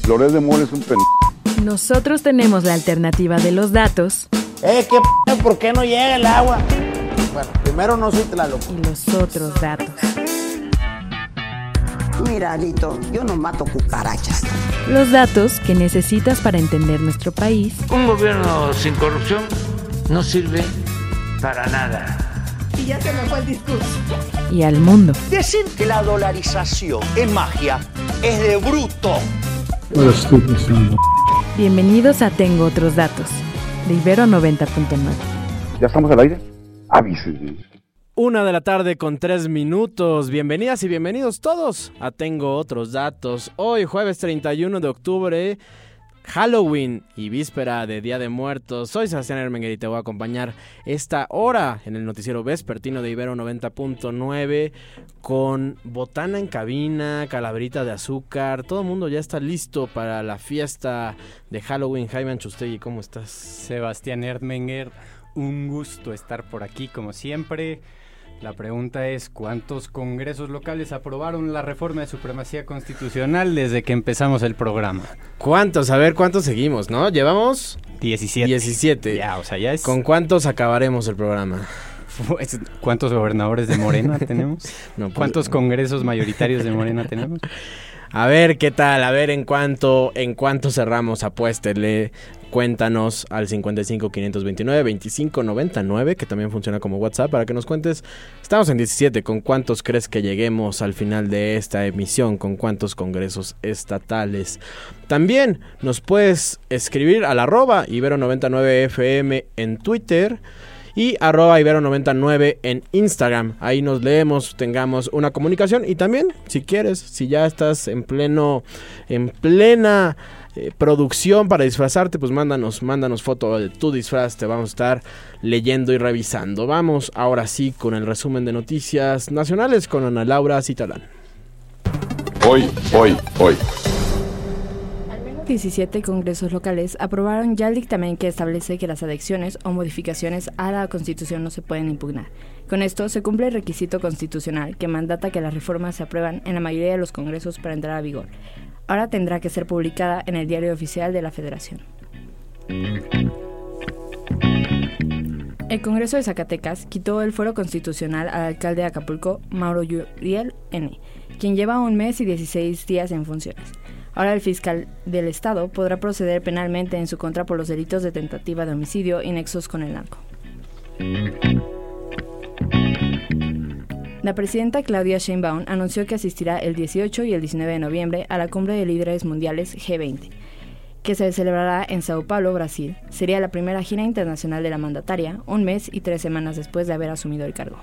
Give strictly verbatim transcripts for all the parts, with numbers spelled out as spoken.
Loret de Mola es un pen... Nosotros tenemos la alternativa de los datos. Eh, ¿qué p***? ¿Por qué no llega el agua? Bueno, primero no soy Tlaloc. Y los otros datos. Mira, Alito, yo no mato cucarachas. Los datos que necesitas para entender nuestro país. Un gobierno sin corrupción no sirve para nada. Y ya se me fue el discurso. Y al mundo. Decir que la dolarización es magia es de bruto. Lo estoy pensando. Bienvenidos a Tengo Otros Datos, de Ibero noventa punto nueve. ¿Ya estamos al aire? Avísenme. Una de la tarde con tres minutos. Bienvenidas y bienvenidos todos a Tengo Otros Datos. Hoy, jueves treinta y uno de octubre, Halloween y víspera de Día de Muertos. Soy Sebastián Ermenguer y te voy a acompañar esta hora en el noticiero vespertino de Ibero noventa punto nueve con botana en cabina, calaverita de azúcar. Todo el mundo ya está listo para la fiesta de Halloween. Jaime Anchustegui, ¿cómo estás? Sebastián Ermenguer, un gusto estar por aquí como siempre. La pregunta es, ¿cuántos congresos locales aprobaron la reforma de supremacía constitucional desde que empezamos el programa? ¿Cuántos? A ver, ¿cuántos seguimos, no? ¿Llevamos? diecisiete. diecisiete. Ya, o sea, ya es... ¿Con cuántos acabaremos el programa? ¿Cuántos gobernadores de Morena tenemos? No, pues, ¿Cuántos congresos mayoritarios de Morena tenemos? A ver, ¿qué tal? A ver, ¿en cuánto, en cuánto cerramos? Apuéstele. Cuéntanos al cincuenta y cinco, quinientos veintinueve, veinticinco noventa y nueve, que también funciona como WhatsApp, para que nos cuentes. Estamos en diecisiete, ¿con cuántos crees que lleguemos al final de esta emisión? ¿Con cuántos congresos estatales? También nos puedes escribir al arroba Ibero noventa y nueve F M en Twitter y arroba Ibero noventa y nueve en Instagram. Ahí nos leemos, tengamos una comunicación. Y también, si quieres, si ya estás en pleno, en plena... Eh, producción para disfrazarte, pues mándanos, mándanos foto de tu disfraz, te vamos a estar leyendo y revisando. Vamos ahora sí con el resumen de noticias nacionales con Ana Laura Citalán. Hoy, hoy, hoy. Al menos diecisiete congresos locales aprobaron ya el dictamen que establece que las adicciones o modificaciones a la Constitución no se pueden impugnar. Con esto se cumple el requisito constitucional que mandata que las reformas se aprueban en la mayoría de los congresos para entrar a vigor. Ahora tendrá que ser publicada en el Diario Oficial de la Federación. El Congreso de Zacatecas quitó el fuero constitucional al alcalde de Acapulco, Mauro Yuriel N., quien lleva un mes y dieciséis días en funciones. Ahora el fiscal del Estado podrá proceder penalmente en su contra por los delitos de tentativa de homicidio y nexos con el narco. La presidenta Claudia Sheinbaum anunció que asistirá el dieciocho y el diecinueve de noviembre a la Cumbre de Líderes Mundiales G veinte, que se celebrará en Sao Paulo, Brasil. Sería la primera gira internacional de la mandataria, un mes y tres semanas después de haber asumido el cargo.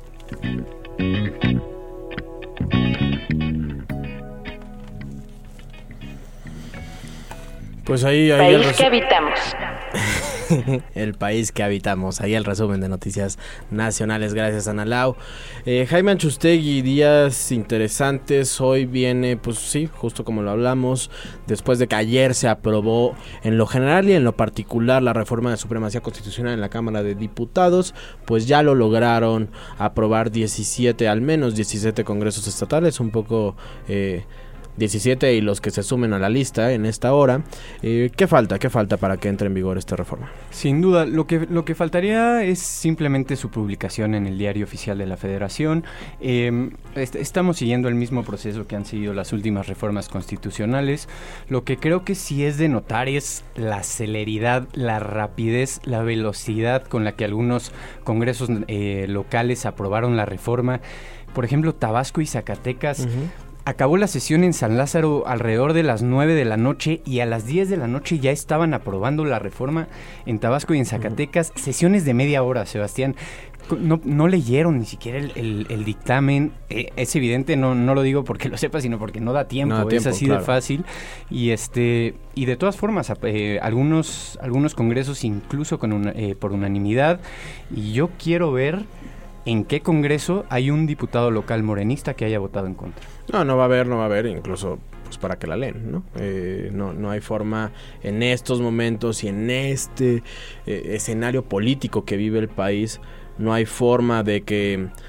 Pues ahí, ahí país el resu- que habitamos. El país que habitamos. Ahí el resumen de noticias nacionales. Gracias, Ana Lau. Eh, Jaime Anchustegui, días interesantes. Hoy viene, pues sí, justo como lo hablamos, después de que ayer se aprobó en lo general y en lo particular la reforma de supremacía constitucional en la Cámara de Diputados, pues ya lo lograron aprobar diecisiete, al menos diecisiete congresos estatales, un poco... Eh, diecisiete y los que se sumen a la lista en esta hora. Eh, ¿Qué falta? ¿Qué falta para que entre en vigor esta reforma? Sin duda, lo que, lo que faltaría es simplemente su publicación en el Diario Oficial de la Federación. Eh, est- estamos siguiendo el mismo proceso que han seguido las últimas reformas constitucionales. Lo que creo que sí es de notar es la celeridad, la rapidez, la velocidad con la que algunos congresos eh, locales aprobaron la reforma. Por ejemplo, Tabasco y Zacatecas... Uh-huh. Acabó la sesión en San Lázaro alrededor de las nueve de la noche y a las diez de la noche ya estaban aprobando la reforma en Tabasco y en Zacatecas. Uh-huh. Sesiones de media hora, Sebastián. No, no leyeron ni siquiera el, el, el dictamen. Eh, es evidente, no, no lo digo porque lo sepa, sino porque no da tiempo. No da tiempo, es así claro. de fácil. Y este y de todas formas, eh, algunos, algunos congresos incluso con una, eh, por unanimidad. Y yo quiero ver... ¿En qué congreso hay un diputado local morenista que haya votado en contra? No, no va a haber, no va a haber, incluso pues para que la leen, ¿no? Eh, no, no hay forma en estos momentos y en este eh, escenario político que vive el país, no hay forma de que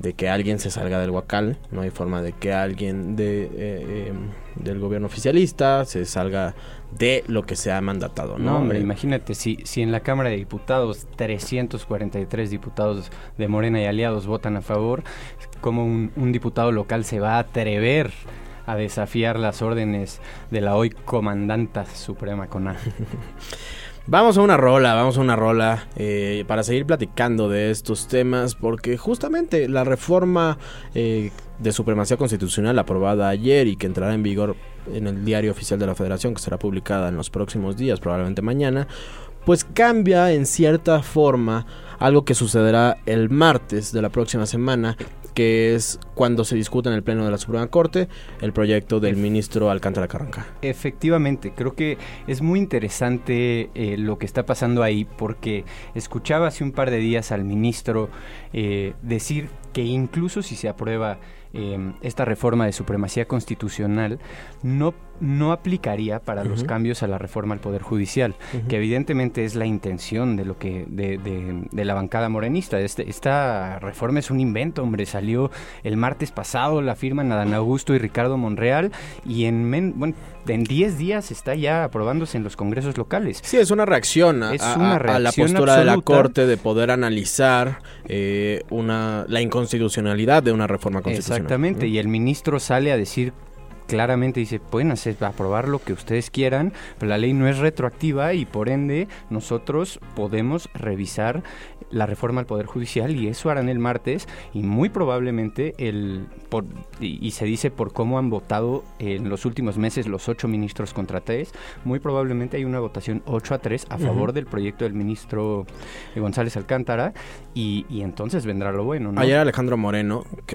de que alguien se salga del huacal, no hay forma de que alguien de, eh, eh, del gobierno oficialista se salga de lo que se ha mandatado, ¿no? No, hombre, eh, imagínate, si, si en la Cámara de Diputados trescientos cuarenta y tres diputados de Morena y aliados votan a favor, ¿cómo un, un diputado local se va a atrever a desafiar las órdenes de la hoy comandanta suprema con A? Vamos a una rola, vamos a una rola eh, para seguir platicando de estos temas, porque justamente la reforma eh, de supremacía constitucional aprobada ayer y que entrará en vigor en el Diario Oficial de la Federación, que será publicada en los próximos días, probablemente mañana, pues cambia en cierta forma algo que sucederá el martes de la próxima semana, que es cuando se discuta en el Pleno de la Suprema Corte el proyecto del ministro Alcántara Carranca. Efectivamente, creo que es muy interesante eh, lo que está pasando ahí, porque escuchaba hace un par de días al ministro eh, decir que incluso si se aprueba eh, esta reforma de supremacía constitucional, no, no aplicaría para uh-huh. los cambios a la reforma al Poder Judicial, uh-huh. que evidentemente es la intención de lo que de, de, de la bancada morenista. Este, esta reforma es un invento, hombre, salió el martes pasado, la firman Adán Augusto y Ricardo Monreal, y en men, bueno, en diez días está ya aprobándose en los congresos locales. Sí, es una reacción a, es a, una a, reacción a la postura absoluta de la Corte de poder analizar eh, una la inconstitucionalidad de una reforma constitucional. Exactamente, ¿Mm? y el ministro sale a decir claramente, dice, pueden hacer, aprobar lo que ustedes quieran, pero la ley no es retroactiva y por ende nosotros podemos revisar la reforma al Poder Judicial, y eso harán el martes, y muy probablemente el por, y, y se dice por cómo han votado en los últimos meses los ocho ministros contra tres, muy probablemente hay una votación ocho a tres a favor uh-huh. del proyecto del ministro González Alcántara, y, y entonces vendrá lo bueno, ¿no? Ayer Alejandro Moreno, que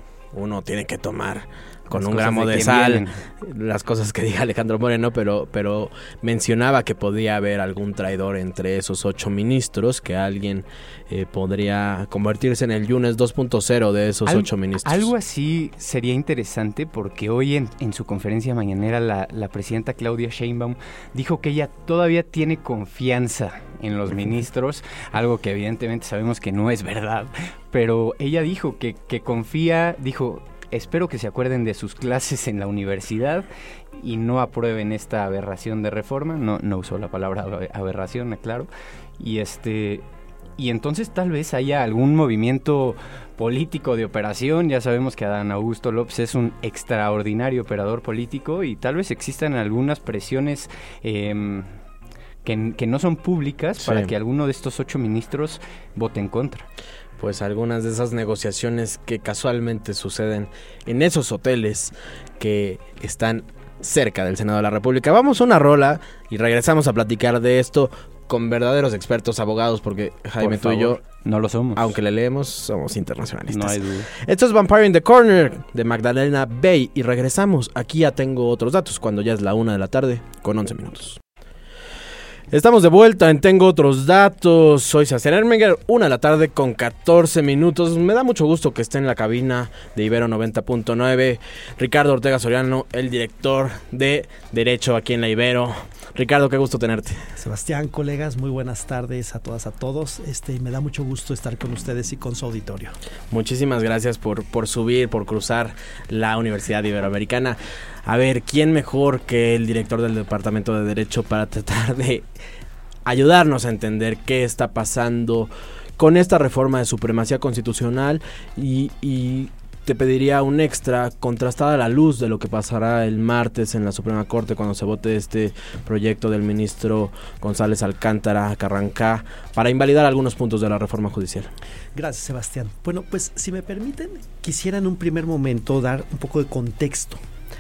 uno tiene que tomar con las un gramo de, de sal vienen. Las cosas que diga Alejandro Moreno, pero, pero mencionaba que podía haber algún traidor entre esos ocho ministros, que alguien eh, podría convertirse en el Yunes dos punto cero de esos Al, ocho ministros. Algo así sería interesante, porque hoy en, en su conferencia mañanera la, la presidenta Claudia Sheinbaum dijo que ella todavía tiene confianza en los ministros, algo que evidentemente sabemos que no es verdad, pero ella dijo que, que confía, dijo... Espero que se acuerden de sus clases en la universidad y no aprueben esta aberración de reforma. No, no usó la palabra aberración, aclaro. Y este y entonces tal vez haya algún movimiento político de operación. Ya sabemos que Adán Augusto López es un extraordinario operador político, y tal vez existan algunas presiones eh, que, que no son públicas sí. para que alguno de estos ocho ministros vote en contra. Pues algunas de esas negociaciones que casualmente suceden en esos hoteles que están cerca del Senado de la República. Vamos a una rola y regresamos a platicar de esto con verdaderos expertos abogados, porque Jaime, tú y yo no lo somos. Aunque le leemos, somos internacionalistas. No hay duda. Esto es Vampire in the Corner de Magdalena Bay y regresamos. Aquí ya tengo otros datos cuando ya es la una de la tarde con once minutos. Estamos de vuelta en Tengo Otros Datos. Soy Sebastián Erminger, una de la tarde con catorce minutos. Me da mucho gusto que esté en la cabina de Ibero noventa punto nueve Ricardo Ortega Soriano, el director de Derecho aquí en la Ibero. Ricardo, qué gusto tenerte. Sebastián, colegas, muy buenas tardes a todas, a todos. Este, me da mucho gusto estar con ustedes y con su auditorio. Muchísimas gracias por, por subir, por cruzar la Universidad Iberoamericana. A ver, ¿quién mejor que el director del Departamento de Derecho para tratar de ayudarnos a entender qué está pasando con esta reforma de supremacía constitucional? Y, y te pediría un extra, contrastada a la luz de lo que pasará el martes en la Suprema Corte cuando se vote este proyecto del ministro González Alcántara Carranca, para invalidar algunos puntos de la reforma judicial. Gracias, Sebastián. Bueno, pues si me permiten, quisiera en un primer momento dar un poco de contexto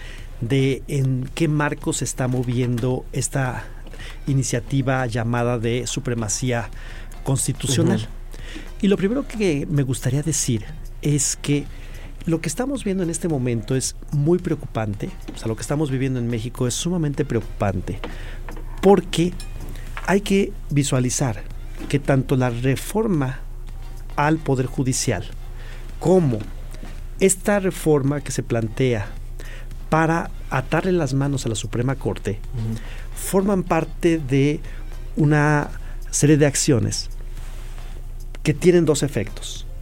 de en qué marco se está moviendo esta iniciativa llamada de supremacía constitucional. Uh-huh. Y lo primero que me gustaría decir es que lo que estamos viendo en este momento es muy preocupante. O sea, lo que estamos viviendo en México es sumamente preocupante, porque hay que visualizar que tanto la reforma al Poder Judicial como esta reforma que se plantea para atarle las manos a la Suprema Corte, uh-huh, forman parte de una serie de acciones que tienen dos efectos.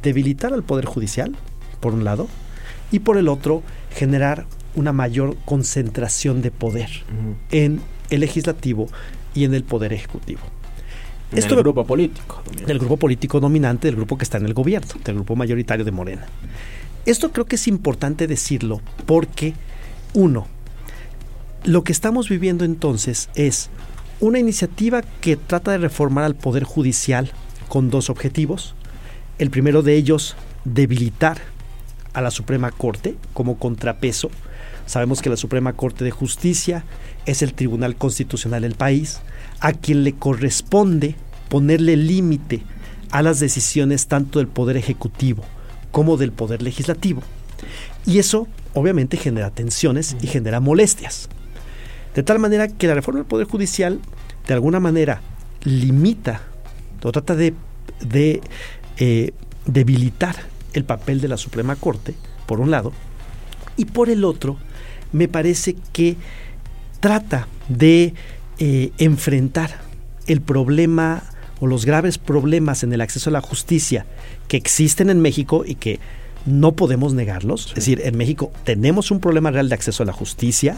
debilitar al Poder Judicial, por un lado, y por el otro, generar una mayor concentración de poder uh-huh. en el legislativo y en el Poder Ejecutivo. En Esto, el grupo político. Dominante. Del grupo político dominante, del grupo que está en el gobierno, del grupo mayoritario de Morena. Esto creo que es importante decirlo porque, uno, lo que estamos viviendo entonces es una iniciativa que trata de reformar al Poder Judicial con dos objetivos. El primero de ellos, debilitar a la Suprema Corte como contrapeso. Sabemos que la Suprema Corte de Justicia es el Tribunal Constitucional del país, a quien le corresponde ponerle límite a las decisiones tanto del Poder Ejecutivo como del Poder Legislativo. Y eso obviamente genera tensiones y genera molestias. De tal manera que la reforma del Poder Judicial de alguna manera limita o trata de, de eh, debilitar el papel de la Suprema Corte, por un lado, y por el otro, me parece que trata de eh, enfrentar el problema o los graves problemas en el acceso a la justicia que existen en México y que no podemos negarlos. Sí. Es decir, en México tenemos un problema real de acceso a la justicia,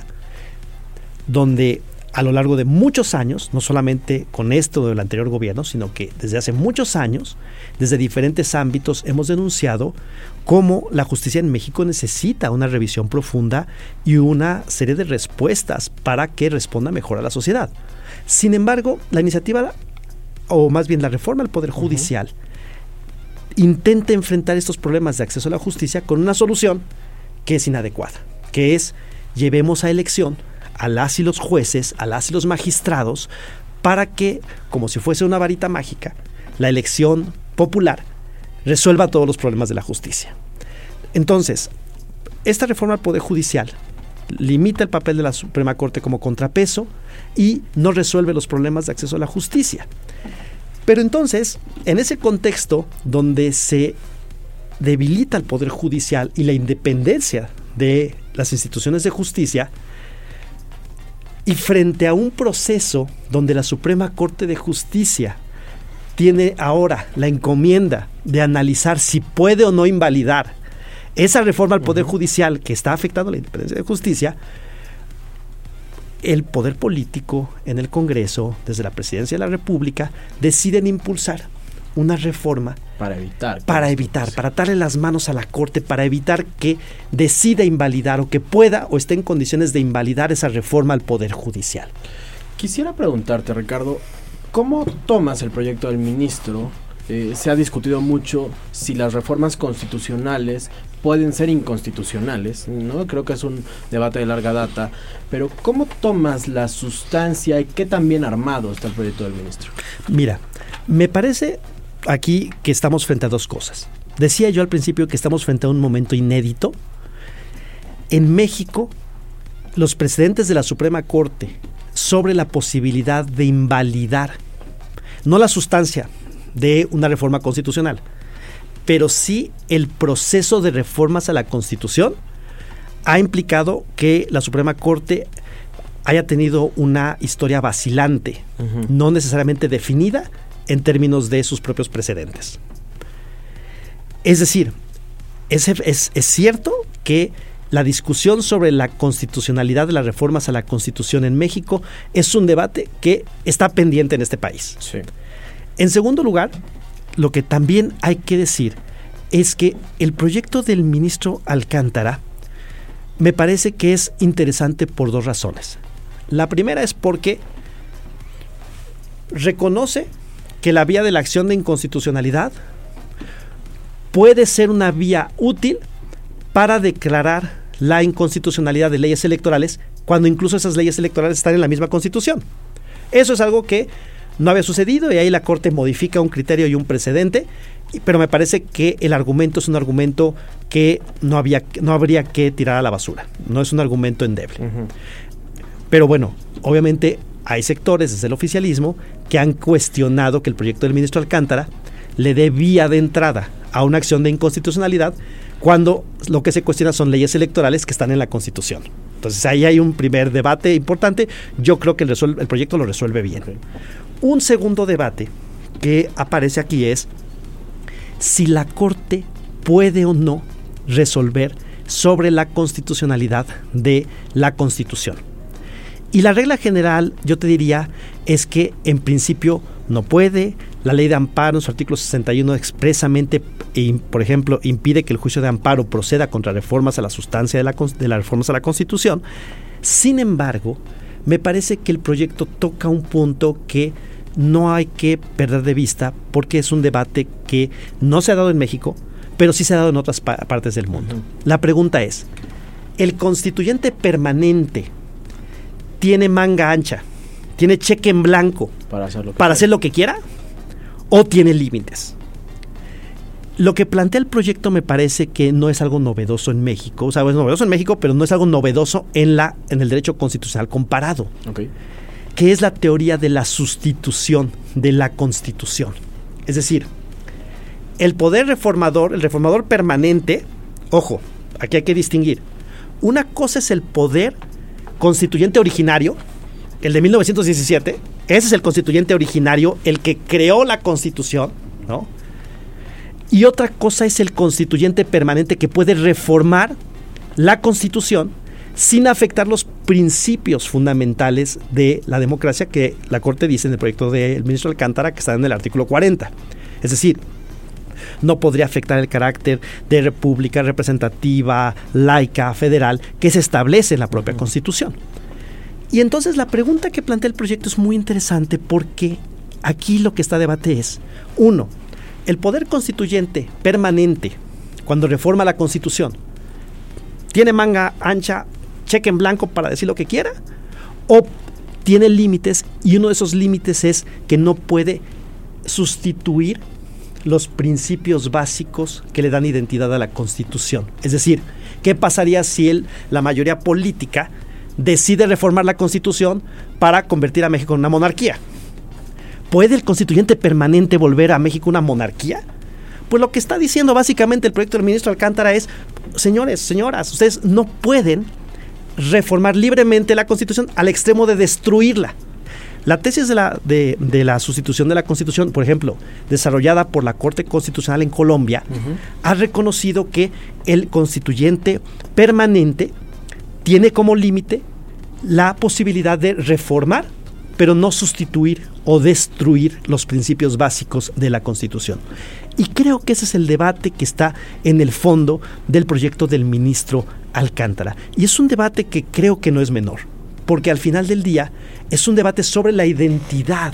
donde a lo largo de muchos años, no solamente con esto del anterior gobierno, sino que desde hace muchos años, desde diferentes ámbitos, hemos denunciado cómo la justicia en México necesita una revisión profunda y una serie de respuestas para que responda mejor a la sociedad. Sin embargo, la iniciativa, o más bien la reforma al Poder Judicial, uh-huh. intenta enfrentar estos problemas de acceso a la justicia con una solución que es inadecuada, que es llevemos a elección a las y los jueces, a las y los magistrados, para que, como si fuese una varita mágica, la elección popular resuelva todos los problemas de la justicia. Entonces, esta reforma al Poder Judicial limita el papel de la Suprema Corte como contrapeso y no resuelve los problemas de acceso a la justicia. Pero entonces, en ese contexto donde se debilita el Poder Judicial y la independencia de las instituciones de justicia, y frente a un proceso donde la Suprema Corte de Justicia tiene ahora la encomienda de analizar si puede o no invalidar esa reforma al Poder uh-huh. Judicial que está afectando la independencia de justicia, el poder político en el Congreso, desde la Presidencia de la República, deciden impulsar una reforma para evitar para evitar, para atarle las manos a la Corte, para evitar que decida invalidar o que pueda o esté en condiciones de invalidar esa reforma al Poder Judicial. Quisiera preguntarte, Ricardo, ¿cómo tomas el proyecto del ministro? Eh, se ha discutido mucho si las reformas constitucionales pueden ser inconstitucionales, ¿no? Creo que es un debate de larga data, pero ¿cómo tomas la sustancia y qué tan bien armado está el proyecto del ministro? Mira, me parece aquí que estamos frente a dos cosas. Decía yo al principio que estamos frente a un momento inédito. En México, los precedentes de la Suprema Corte sobre la posibilidad de invalidar, no la sustancia de una reforma constitucional, pero sí el proceso de reformas a la Constitución, ha implicado que la Suprema Corte haya tenido una historia vacilante, uh-huh. no necesariamente definida en términos de sus propios precedentes. Es decir, es, es, es cierto que la discusión sobre la constitucionalidad de las reformas a la Constitución en México es un debate que está pendiente en este país. Sí. En segundo lugar, lo que también hay que decir es que el proyecto del ministro Alcántara me parece que es interesante por dos razones. La primera es porque reconoce que la vía de la acción de inconstitucionalidad puede ser una vía útil para declarar la inconstitucionalidad de leyes electorales cuando incluso esas leyes electorales están en la misma Constitución. Eso es algo que no había sucedido y ahí la Corte modifica un criterio y un precedente, pero me parece que el argumento es un argumento que no, había, no habría que tirar a la basura. No es un argumento endeble. Uh-huh. Pero bueno, obviamente hay sectores desde el oficialismo que han cuestionado que el proyecto del ministro Alcántara le dé vía de entrada a una acción de inconstitucionalidad cuando lo que se cuestiona son leyes electorales que están en la Constitución. Entonces ahí hay un primer debate importante. Yo creo que el, resuelve, el proyecto lo resuelve bien. Okay. Un segundo debate que aparece aquí es si la Corte puede o no resolver sobre la constitucionalidad de la Constitución. Y la regla general, yo te diría, es que en principio no puede. La ley de amparo en su artículo sesenta y uno expresamente, por ejemplo, impide que el juicio de amparo proceda contra reformas a la sustancia de, la, de las reformas a la Constitución. Sin embargo, me parece que el proyecto toca un punto que no hay que perder de vista, porque es un debate que no se ha dado en México, pero sí se ha dado en otras pa- partes del mundo. Uh-huh. La pregunta es, ¿el constituyente permanente tiene manga ancha, tiene cheque en blanco para hacer lo que, para hacer lo que quiera, o tiene límites? Lo que plantea el proyecto me parece que no es algo novedoso en México, o sea, es novedoso en México, pero no es algo novedoso en la en el derecho constitucional comparado, okay. que es la teoría de la sustitución de la Constitución. Es decir, el poder reformador, el reformador permanente, ojo, aquí hay que distinguir, una cosa es el poder constituyente originario, el de mil novecientos diecisiete, ese es el constituyente originario, el que creó la Constitución, ¿no? Y otra cosa es el constituyente permanente que puede reformar la Constitución sin afectar los principios fundamentales de la democracia que la Corte dice en el proyecto del ministro Alcántara, que está en el artículo cuarenta. Es decir, no podría afectar el carácter de república representativa, laica, federal, que se establece en la propia uh-huh. Constitución. Y entonces la pregunta que plantea el proyecto es muy interesante, porque aquí lo que está a debate es, uno, el poder constituyente permanente, cuando reforma la Constitución, ¿tiene manga ancha, cheque en blanco para decir lo que quiera? ¿O tiene límites? Y uno de esos límites es que no puede sustituir los principios básicos que le dan identidad a la Constitución. Es decir, ¿qué pasaría si él, la mayoría política decide reformar la Constitución para convertir a México en una monarquía? ¿Puede el constituyente permanente volver a México una monarquía? Pues lo que está diciendo básicamente el proyecto del ministro Alcántara es, señores, señoras, ustedes no pueden reformar libremente la Constitución al extremo de destruirla. La tesis de la, de, de la sustitución de la Constitución, por ejemplo, desarrollada por la Corte Constitucional en Colombia, uh-huh. ha reconocido que el constituyente permanente tiene como límite la posibilidad de reformar, pero no sustituir o destruir los principios básicos de la Constitución. Y creo que ese es el debate que está en el fondo del proyecto del ministro Alcántara. Y es un debate que creo que no es menor, porque al final del día es un debate sobre la identidad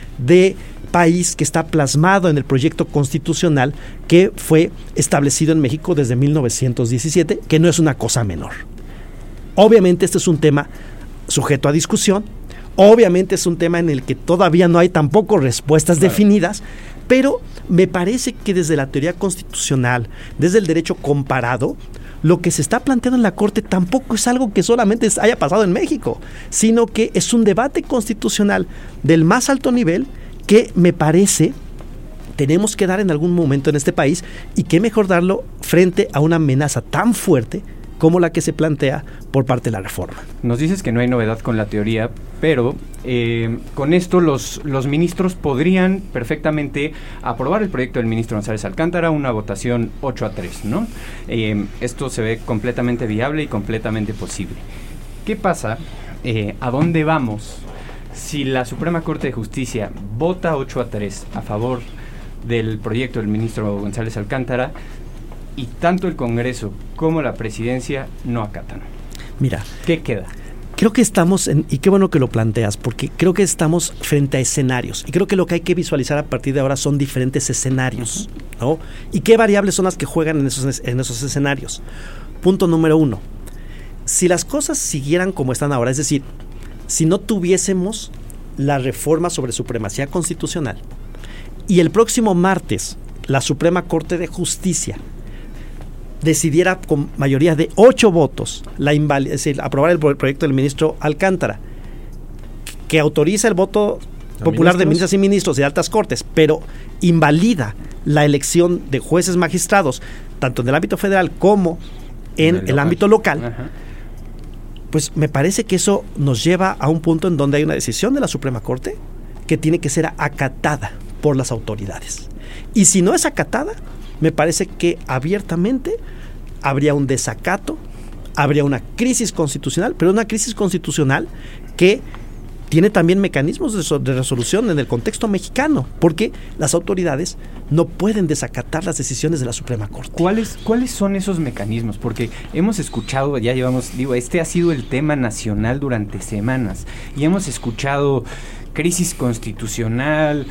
de país que está plasmado en el proyecto constitucional que fue establecido en México desde mil novecientos diecisiete, que no es una cosa menor. Obviamente este es un tema sujeto a discusión, obviamente es un tema en el que todavía no hay tampoco respuestas claro. definidas, pero me parece que desde la teoría constitucional, desde el derecho comparado, lo que se está planteando en la Corte tampoco es algo que solamente haya pasado en México, sino que es un debate constitucional del más alto nivel que me parece tenemos que dar en algún momento en este país, y qué mejor darlo frente a una amenaza tan fuerte como la que se plantea por parte de la reforma. Nos dices que no hay novedad con la teoría, pero eh, con esto los, los ministros podrían perfectamente aprobar el proyecto del ministro González Alcántara, una votación ocho a tres, ¿no? Eh, esto se ve completamente viable y completamente posible. ¿Qué pasa? Eh, ¿A dónde vamos si la Suprema Corte de Justicia vota ocho a tres a favor del proyecto del ministro González Alcántara y tanto el Congreso como la Presidencia no acatan? Mira, ¿qué queda? Creo que estamos, en, y qué bueno que lo planteas, porque creo que estamos frente a escenarios, y creo que lo que hay que visualizar a partir de ahora son diferentes escenarios, ¿no? ¿Y qué variables son las que juegan en esos, en esos escenarios? Punto número uno, si las cosas siguieran como están ahora, es decir, si no tuviésemos la reforma sobre supremacía constitucional, y el próximo martes la Suprema Corte de Justicia decidiera con mayoría de ocho votos la invali- es decir, aprobar el proyecto del ministro Alcántara, que autoriza el voto popular de ministras y ministros de altas cortes, pero invalida la elección de jueces magistrados, tanto en el ámbito federal como en el, el ámbito local, Ajá. pues me parece que eso nos lleva a un punto en donde hay una decisión de la Suprema Corte que tiene que ser acatada por las autoridades. Y si no es acatada, me parece que abiertamente habría un desacato, habría una crisis constitucional, pero una crisis constitucional que tiene también mecanismos de, so- de resolución en el contexto mexicano, porque las autoridades no pueden desacatar las decisiones de la Suprema Corte. ¿Cuáles, ¿Cuáles son esos mecanismos? Porque hemos escuchado, ya llevamos, digo, este ha sido el tema nacional durante semanas, y hemos escuchado crisis constitucional,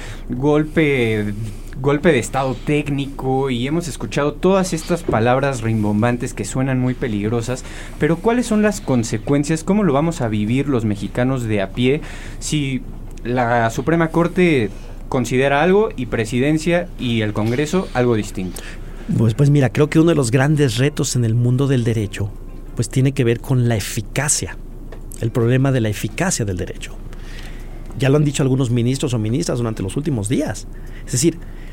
golpe, golpe de estado técnico, y hemos escuchado todas estas palabras rimbombantes que suenan muy peligrosas, pero ¿cuáles son las consecuencias? ¿Cómo lo vamos a vivir los mexicanos de a pie si la Suprema Corte considera algo y Presidencia y el Congreso algo distinto? Pues, pues mira, creo que uno de los grandes retos en el mundo del derecho pues tiene que ver con la eficacia, el problema de la eficacia del derecho. Ya lo han dicho algunos ministros o ministras durante los últimos días. Es decir,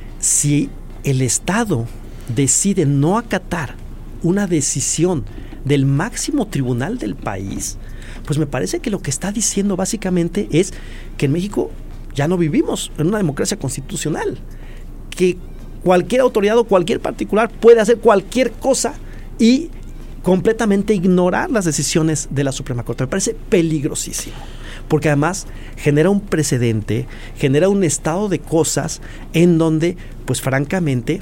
si el Estado decide no acatar una decisión del máximo tribunal del país, pues me parece que lo que está diciendo básicamente es que en México ya no vivimos en una democracia constitucional, que cualquier autoridad o cualquier particular puede hacer cualquier cosa y completamente ignorar las decisiones de la Suprema Corte. Me parece peligrosísimo, porque además genera un precedente, genera un estado de cosas en donde, pues francamente,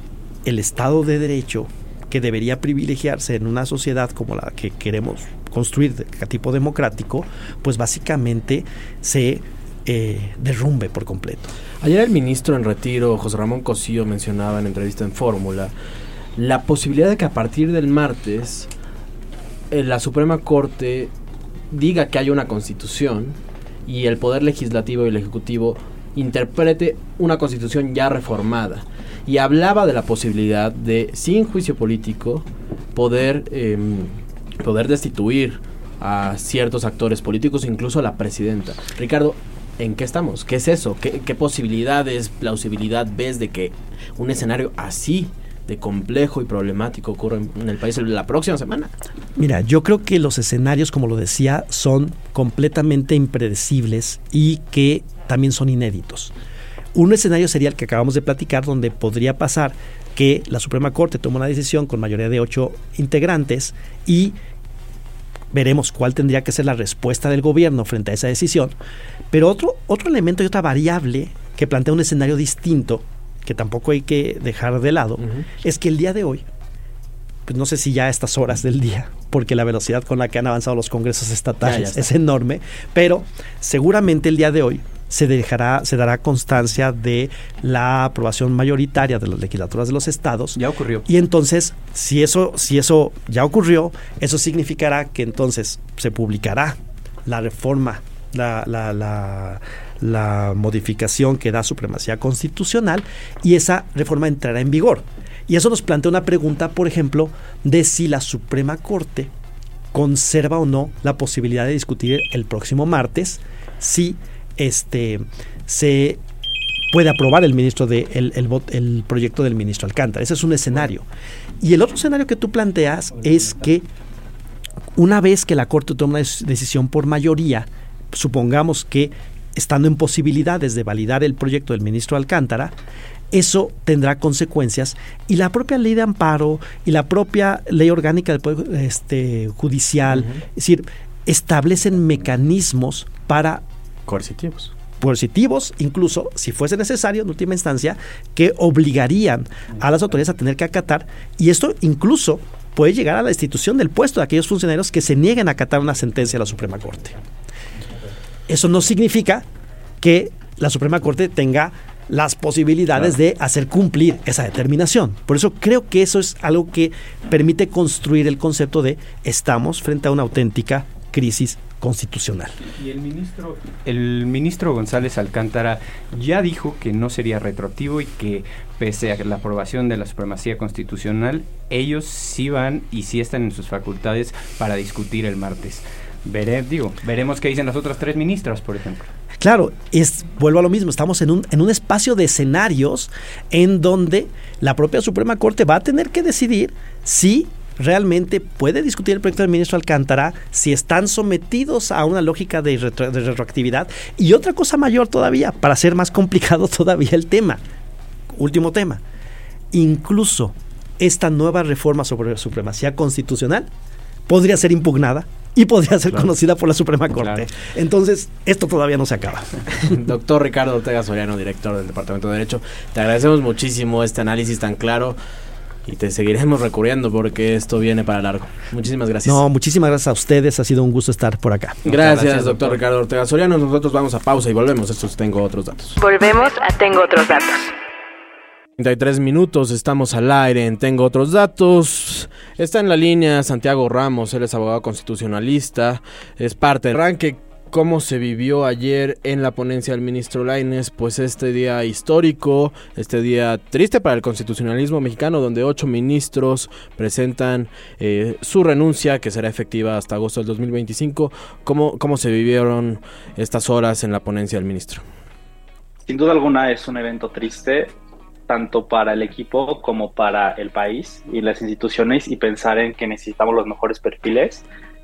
el Estado de Derecho, que debería privilegiarse en una sociedad como la que queremos construir de tipo democrático, pues básicamente se eh, derrumbe por completo. Ayer el ministro en retiro, José Ramón Cosío, mencionaba en entrevista en Fórmula la posibilidad de que a partir del martes eh, la Suprema Corte diga que hay una constitución y el Poder Legislativo y el Ejecutivo interprete una constitución ya reformada. Y hablaba de la posibilidad de, sin juicio político, poder, eh, poder destituir a ciertos actores políticos, incluso a la presidenta. Ricardo, ¿en qué estamos? ¿Qué es eso? ¿Qué, qué posibilidades, plausibilidad ves de que un escenario así de complejo y problemático ocurra en el país la próxima semana? Mira, yo creo que los escenarios, como lo decía, son completamente impredecibles y que también son inéditos. Un escenario sería el que acabamos de platicar, donde podría pasar que la Suprema Corte tome una decisión con mayoría de ocho integrantes y veremos cuál tendría que ser la respuesta del gobierno frente a esa decisión. Pero otro, otro elemento y otra variable que plantea un escenario distinto, que tampoco hay que dejar de lado, uh-huh. es que el día de hoy, pues no sé si ya a estas horas del día, porque la velocidad con la que han avanzado los congresos estatales es enorme, pero seguramente el día de hoy se dejará, se dará constancia de la aprobación mayoritaria de las legislaturas de los estados. Ya ocurrió. Y entonces, si eso, si eso ya ocurrió, eso significará que entonces se publicará la reforma, la, la, la, la modificación que da supremacía constitucional, y esa reforma entrará en vigor. Y eso nos plantea una pregunta, por ejemplo, de si la Suprema Corte conserva o no la posibilidad de discutir el próximo martes si este se puede aprobar el ministro de el, el, el proyecto del ministro Alcántara. Ese es un escenario. Y el otro escenario que tú planteas es que una vez que la Corte toma una decisión por mayoría, supongamos que estando en posibilidades de validar el proyecto del ministro Alcántara, eso tendrá consecuencias, y la propia ley de amparo y la propia ley orgánica del Poder este, Judicial, uh-huh. es decir, establecen mecanismos para coercitivos. coercitivos, incluso si fuese necesario en última instancia, que obligarían a las autoridades a tener que acatar, y esto incluso puede llegar a la destitución del puesto de aquellos funcionarios que se nieguen a acatar una sentencia de la Suprema Corte. Eso no significa que la Suprema Corte tenga las posibilidades claro. de hacer cumplir esa determinación. Por eso creo que eso es algo que permite construir el concepto de estamos frente a una auténtica crisis constitucional. Y el ministro, el ministro González Alcántara ya dijo que no sería retroactivo y que pese a la aprobación de la supremacía constitucional, ellos sí van y sí están en sus facultades para discutir el martes. Veré, digo, veremos qué dicen las otras tres ministras, por ejemplo. Claro, es, vuelvo a lo mismo, estamos en un, en un espacio de escenarios en donde la propia Suprema Corte va a tener que decidir si realmente puede discutir el proyecto del ministro Alcántara, si están sometidos a una lógica de, retro, de retroactividad. Y otra cosa mayor todavía, para hacer más complicado todavía el tema, último tema. Incluso esta nueva reforma sobre la supremacía constitucional podría ser impugnada y podría ser claro. conocida por la Suprema Corte. Claro. Entonces, esto todavía no se acaba. Doctor Ricardo Ortega Soriano, director del Departamento de Derecho, te agradecemos muchísimo este análisis tan claro y te seguiremos recurriendo porque esto viene para largo. Muchísimas gracias. No, muchísimas gracias a ustedes. Ha sido un gusto estar por acá. Gracias, gracias doctor, doctor Ricardo Ortega Soriano. Nosotros vamos a pausa y volvemos. Estos Tengo Otros Datos. Volvemos a Tengo Otros Datos. treinta y tres minutos, estamos al aire en Tengo Otros Datos. Está en la línea Santiago Ramos, él es abogado constitucionalista, es parte del arranque. ¿Cómo se vivió ayer en la ponencia del ministro Lainez? Pues este día histórico, este día triste para el constitucionalismo mexicano, donde ocho ministros presentan eh, su renuncia, que será efectiva hasta agosto del dos mil veinticinco. ¿Cómo, cómo se vivieron estas horas en la ponencia del ministro? Sin duda alguna es un evento triste, tanto para el equipo como para el país y las instituciones, y pensar en que necesitamos los mejores perfiles.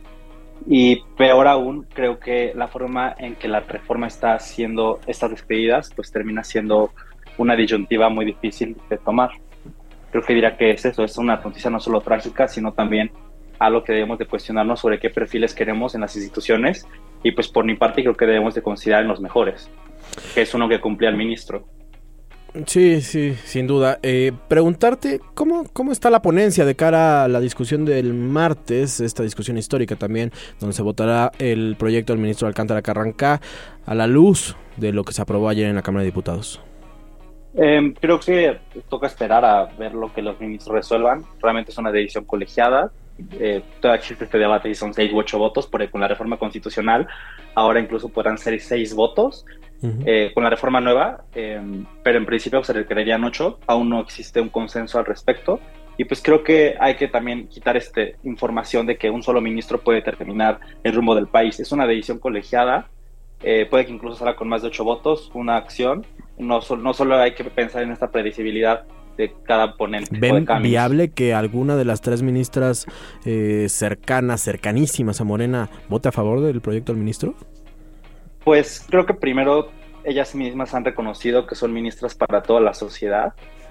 Y peor aún, creo que la forma en que la reforma está haciendo estas despedidas, pues termina siendo una disyuntiva muy difícil de tomar. Creo que dirá que es eso, es una noticia no solo trágica, sino también algo que debemos de cuestionarnos sobre qué perfiles queremos en las instituciones, y pues por mi parte creo que debemos de considerar en los mejores, que es uno que cumplía el ministro. Sí, sí, sin duda. Eh, preguntarte, ¿cómo, ¿cómo está la ponencia de cara a la discusión del martes, esta discusión histórica también, donde se votará el proyecto del ministro Alcántara Carrancá a la luz de lo que se aprobó ayer en la Cámara de Diputados? Eh, creo que toca esperar a ver lo que los ministros resuelvan. Realmente es una decisión colegiada. Eh, todavía existe este debate si son seis u ocho votos, porque con la reforma constitucional ahora incluso podrán ser seis votos. Uh-huh. Eh, con la reforma nueva, eh, pero en principio se requerirían ocho, aún no existe un consenso al respecto, y pues creo que hay que también quitar esta información de que un solo ministro puede determinar el rumbo del país. Es una decisión colegiada, eh, puede que incluso salga con más de ocho votos, una acción, no, so- no solo hay que pensar en esta predecibilidad de cada ponente. ¿Ven viable que alguna de las tres ministras eh, cercanas, cercanísimas a Morena, vote a favor del proyecto del ministro? Pues creo que primero ellas mismas han reconocido que son ministras para toda la sociedad,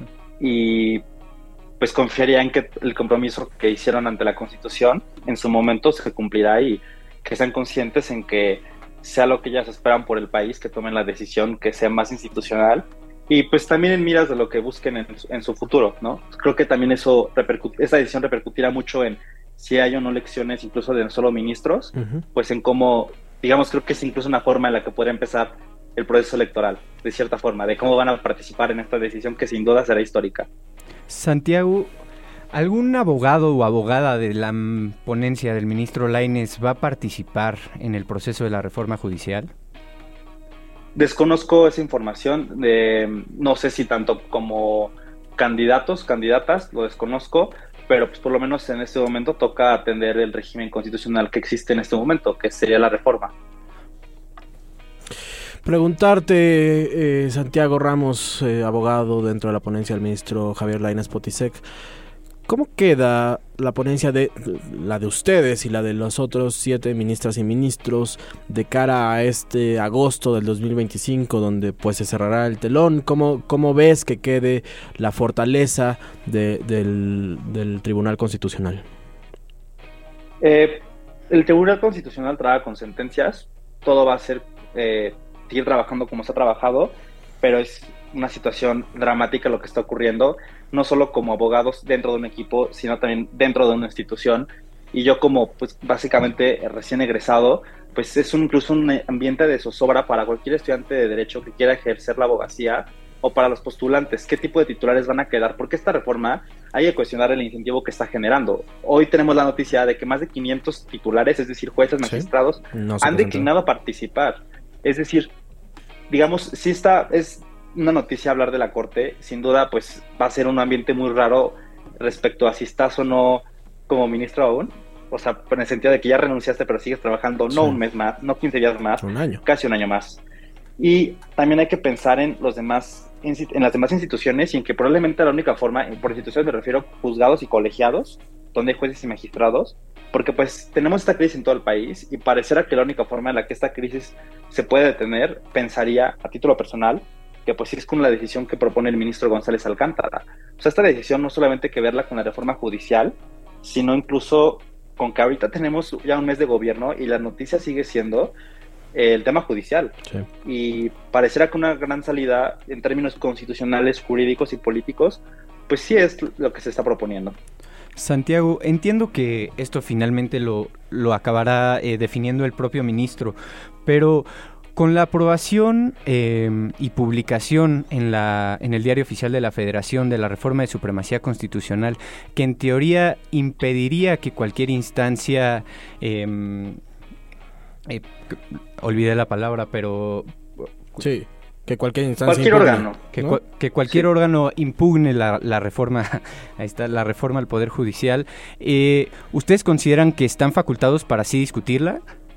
y pues confiaría en que el compromiso que hicieron ante la Constitución en su momento se cumplirá, y que sean conscientes en que sea lo que ellas esperan por el país, que tomen la decisión que sea más institucional, y pues también en miras de lo que busquen en, en su futuro, ¿no? Creo que también eso repercut- esa decisión repercutirá mucho en si hay o no elecciones incluso de solo ministros, uh-huh. pues en cómo, digamos, creo que es incluso una forma en la que podría empezar el proceso electoral, de cierta forma, de cómo van a participar en esta decisión que sin duda será histórica. Santiago, ¿algún abogado o abogada de la ponencia del ministro Lainez va a participar en el proceso de la reforma judicial? Desconozco esa información, de, no sé si tanto como candidatos, candidatas, lo desconozco, pero pues por lo menos en este momento toca atender el régimen constitucional que existe en este momento, que sería la reforma. Preguntarte, eh, Santiago Ramos, eh, abogado dentro de la ponencia del ministro Javier Lainez Potisek, ¿cómo queda la ponencia de la de ustedes y la de los otros siete ministras y ministros de cara a este agosto del dos mil veinticinco, donde pues se cerrará el telón? ¿Cómo, cómo ves que quede la fortaleza de, del, del Tribunal Constitucional? Eh, el Tribunal Constitucional trabaja con sentencias, todo va a ser eh, seguir trabajando como se ha trabajado, pero es una situación dramática lo que está ocurriendo, no solo como abogados dentro de un equipo, sino también dentro de una institución. Y yo como, pues, básicamente recién egresado, pues es un, incluso un ambiente de zozobra para cualquier estudiante de Derecho que quiera ejercer la abogacía, o para los postulantes, qué tipo de titulares van a quedar, porque esta reforma hay que cuestionar el incentivo que está generando. Hoy tenemos la noticia de que más de quinientos titulares, es decir, jueces, magistrados, sí, no han declinado a participar. Es decir, digamos, sí está, es una noticia hablar de la Corte, sin duda pues va a ser un ambiente muy raro respecto a si estás o no como ministro aún, o sea, en el sentido de que ya renunciaste pero sigues trabajando, no sí. un mes más, no quince días más, un año. Casi un año más. Y también hay que pensar en los demás, en las demás instituciones, y en que probablemente la única forma, por instituciones me refiero juzgados y colegiados, donde hay jueces y magistrados, porque pues tenemos esta crisis en todo el país, y pareciera que la única forma en la que esta crisis se puede detener, pensaría a título personal, que pues sí es con la decisión que propone el ministro González Alcántara. O sea, esta decisión no solamente hay que verla con la reforma judicial, sino incluso con que ahorita tenemos ya un mes de gobierno y la noticia sigue siendo eh, el tema judicial. Sí. Y pareciera que una gran salida en términos constitucionales, jurídicos y políticos, pues sí es lo que se está proponiendo. Santiago, entiendo que esto finalmente lo, lo acabará eh, definiendo el propio ministro, pero con la aprobación eh, y publicación en, la, en el Diario Oficial de la Federación de la reforma de supremacía constitucional, que en teoría impediría que cualquier instancia, eh, eh, olvidé la palabra, pero... Sí. Que cualquier instancia cualquier impugne, órgano que, ¿no? cua- que cualquier Sí. órgano impugne la, la reforma, ahí está, la reforma al Poder Judicial. Eh, ¿Ustedes consideran que están facultados para así discutirla?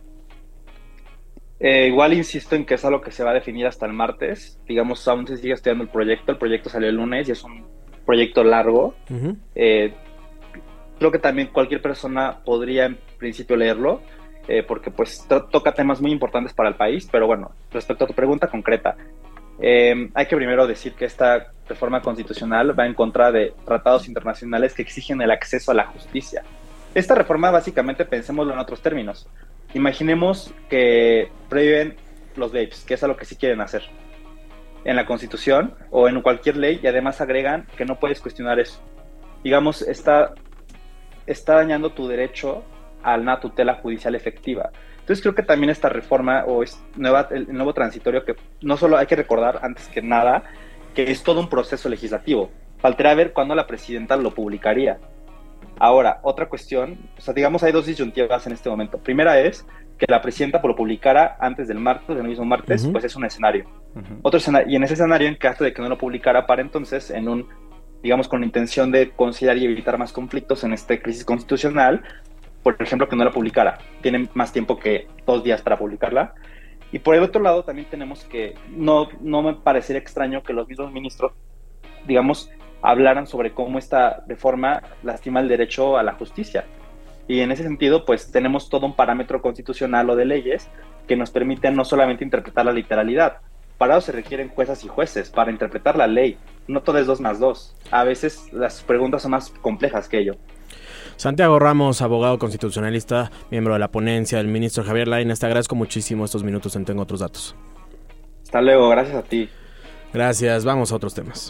Eh, igual insisto en que es algo que se va a definir hasta el martes. Digamos, aún se sigue estudiando el proyecto. El proyecto salió el lunes y es un proyecto largo. Uh-huh. Eh, creo que también cualquier persona podría en principio leerlo, eh, porque pues to- toca temas muy importantes para el país. Pero bueno, respecto a tu pregunta concreta, eh, hay que primero decir que esta reforma constitucional va en contra de tratados internacionales que exigen el acceso a la justicia. Esta reforma, básicamente, pensémoslo en otros términos. Imaginemos que prohíben los vapes, que es algo que sí quieren hacer en la Constitución o en cualquier ley, y además agregan que no puedes cuestionar eso. Digamos, está, está dañando tu derecho a una tutela judicial efectiva. Entonces creo que también esta reforma o es nueva, el nuevo transitorio, que no solo hay que recordar antes que nada que es todo un proceso legislativo. Faltaría ver cuándo la presidenta lo publicaría. Ahora, otra cuestión, o sea, digamos, hay dos disyuntivas en este momento. Primera es que la presidenta lo publicara antes del martes, del mismo martes, Uh-huh. pues es un escenario. Uh-huh. Otro escenario, y en ese escenario, en caso de que no lo publicara, para entonces, en un, digamos, con la intención de conciliar y evitar más conflictos en esta crisis constitucional, por ejemplo, que no la publicara. Tienen más tiempo que dos días para publicarla. Y por el otro lado, también tenemos que, no, no me parecería extraño que los mismos ministros, digamos, hablaran sobre cómo esta reforma lastima el derecho a la justicia. Y en ese sentido, pues tenemos todo un parámetro constitucional o de leyes que nos permiten no solamente interpretar la literalidad. Para eso se requieren juezas y jueces, para interpretar la ley. No todo es dos más dos. A veces las preguntas son más complejas que ello. Santiago Ramos, abogado constitucionalista, miembro de la ponencia del ministro Javier Lainez, te agradezco muchísimo estos minutos en Tengo Otros Datos. Hasta luego, gracias a ti. Gracias, vamos a otros temas.